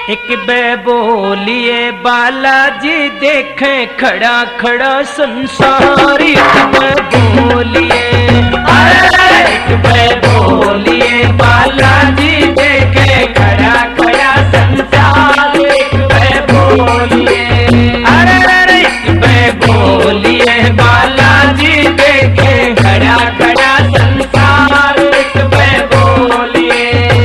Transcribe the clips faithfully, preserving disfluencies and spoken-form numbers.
एक बे बोलिए बालाजी देखे खड़ा खड़ा संसार। एक बे बोलिए, एक बे बोलिए बालाजी देखे खड़ा खड़ा संसार। एक बे बोलिए, अरे अरे एक बे बोलिए बालाजी देखे खड़ा खड़ा संसार। एक बे बोलिए,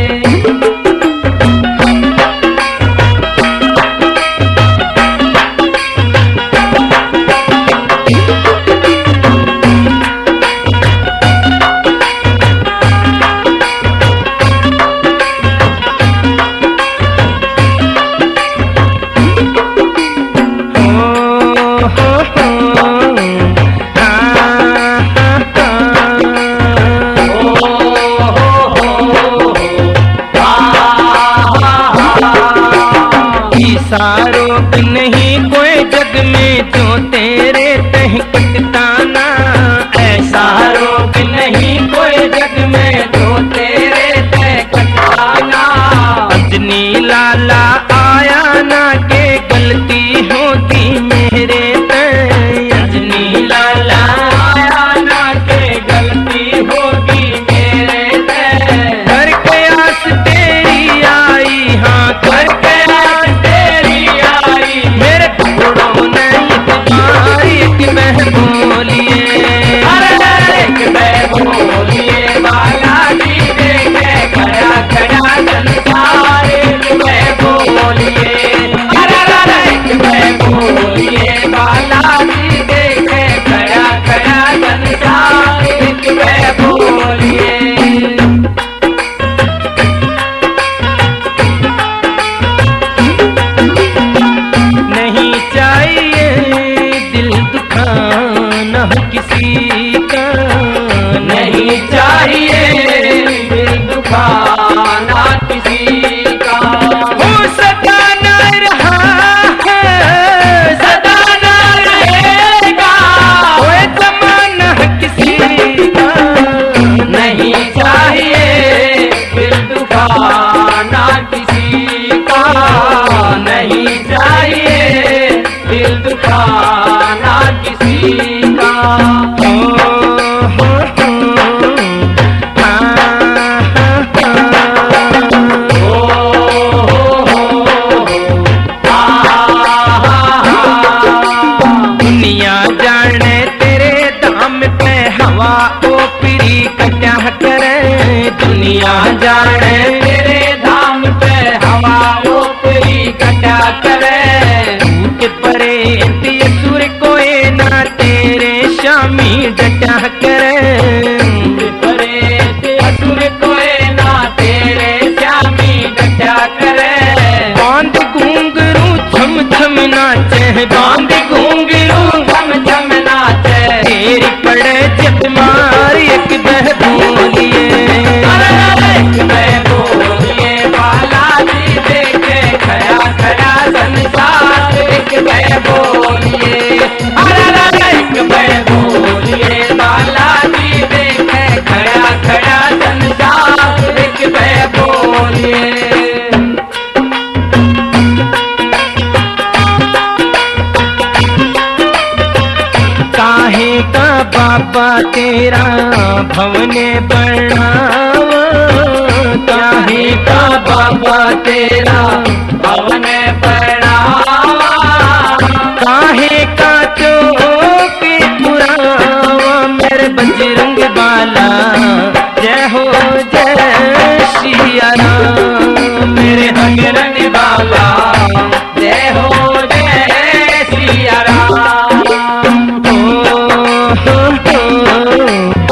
सारों नहीं कोई जग में जो तेरे तह कटताना। ऐसा रोग नहीं कोई जग में जो तेरे तह कटताना। अंजनी लाला आया ना के गलती होती मेरे तय। अंजनी लाला आया ना के गलती होगी मेरे तय। करके आस तेरी आई, हाँ करके दुनिया जाने तेरे धाम पे हवा ऊपरी कटा करे। टूट पड़े असुर कोई ना तेरे शामी डटा करे। टूट पड़े असुर कोई ना तेरे शामी डटा करे। बांध घूंघरू छम छम नाचे, बांध घूंघरू छम छम नाचे। तेरी पड़े जब मार एक बह बोलिए, एक बे बोलिए बालाजी देखे खड़ा खड़ा संसार। एक बे बोलिए, अरे एक बे बोलिए बालाजी देखे खड़ा खड़ा संसार। एक बे बोलिए, काहे का बाबा तेरा भवने बनावा। काहे का बाबा तेरा भवन बनावा। काहे का चौकी पुरावा मेरे बजरंग बाला। जय हो जय सिया राम मेरे बजरंग बाला। जय हो जय सिया राम। ओ हो हो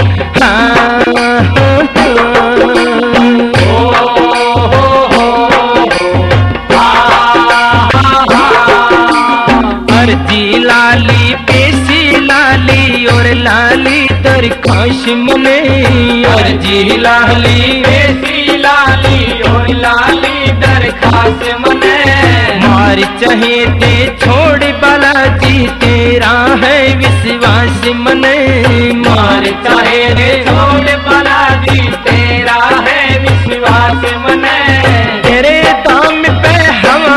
लाली पेशी लाली और लाली दरखाश मने। और जी लाली पेशी लाली और लाली दरखाश मने। मार चाहे ते छोड़ बालाजी तेरा है विश्वास मने। मार चाहे ते छोड़ बालाजी तेरा है विश्वास मने। तेरे दाम पे हम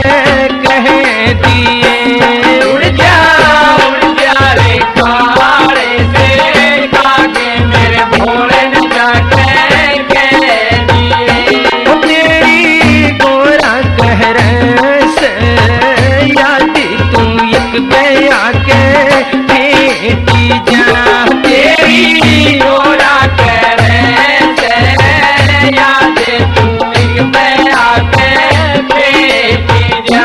कह दिए। उड़ जा उड़ जा रे काले से कागे मेरे भोले ने जाके कह दिए। तेरी गोरा कह रहे से याद तू एक बया के बेटी जा। तेरी गोरा कह रहे से याद तू एक बया के बेटी जा।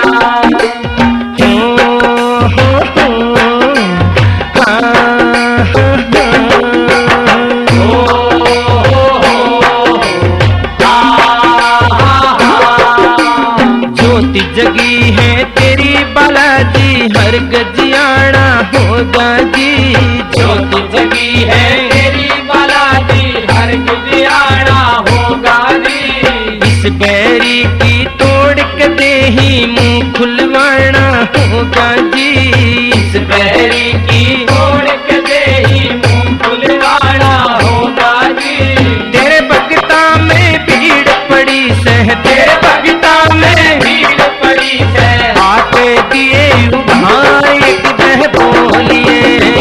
ज्योति जगी है तेरी बालाजी हर गजियाना होगा जी। ज्योति जगी है तेरी बालाजी हर गजियाना होगा जी। इस बैरी की तोड़ के दे ही मुंह खुलवाना होगा जी। इस बैरी की तोड़ के दे ही मुंह खुलवाना होगा जी। तेरे भगता में भीड़ पड़ी सह तेरे भगता में भीड़ पड़ी सह आके दिए उभार एक बह बोलिए।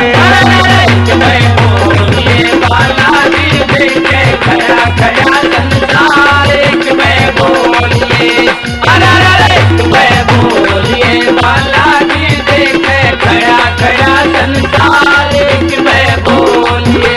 बोलिए बालाजी देखे खड़ा खड़ा संसार एक बह बोलिए। अरे बह बोलिए बालाजी देखे खड़ा खड़ा संसार एक बह बोलिए।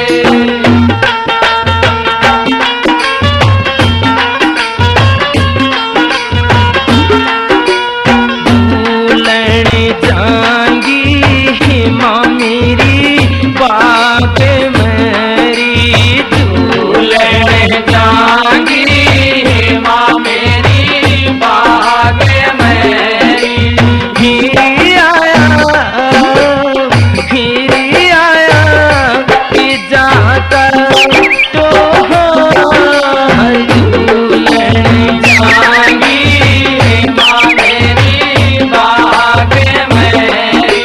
जाएंगी माँ मेरी बाग मेरी झूलने जाएंगी माँ मेरी बाग मेरी। ही आया ही आया कि जाकर तो झूलने जाएंगी माँ मेरी बाग मेरी।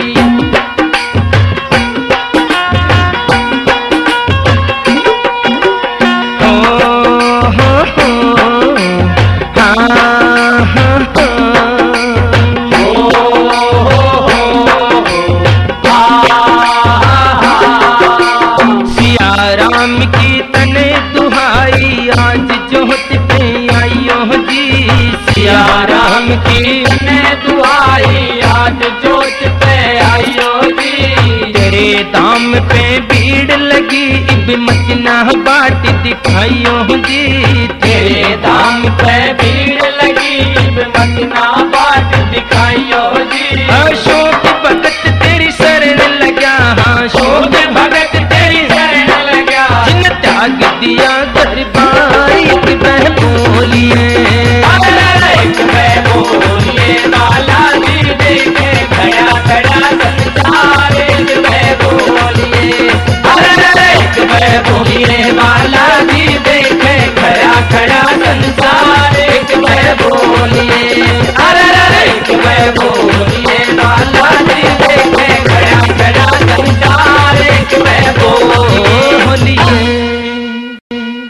सिया राम की तने दुहाई आज जोत पे आइयो जी। सिया राम की तने दुहाई आज जोत पे आइयो जी। तेरे दाम पे भीड़ लगी इब मचना बाट दिखाइयो जी। तेरे दाम पे भीड़ लगी इब मचना बाट दिखाइयो जी। अशोक भगत तेरी शरण लगा अशोक भगत तेरी शरण लगा। जिन त्याग दिया दरबार एक बह बोलिए। एक बह बोलिए बालाजी देखे खड़ा खड़ा संसार एक बह बोलिए। एक बह बोलिए बालाजी देखे खड़ा खड़ा संसार एक बह बोलिए।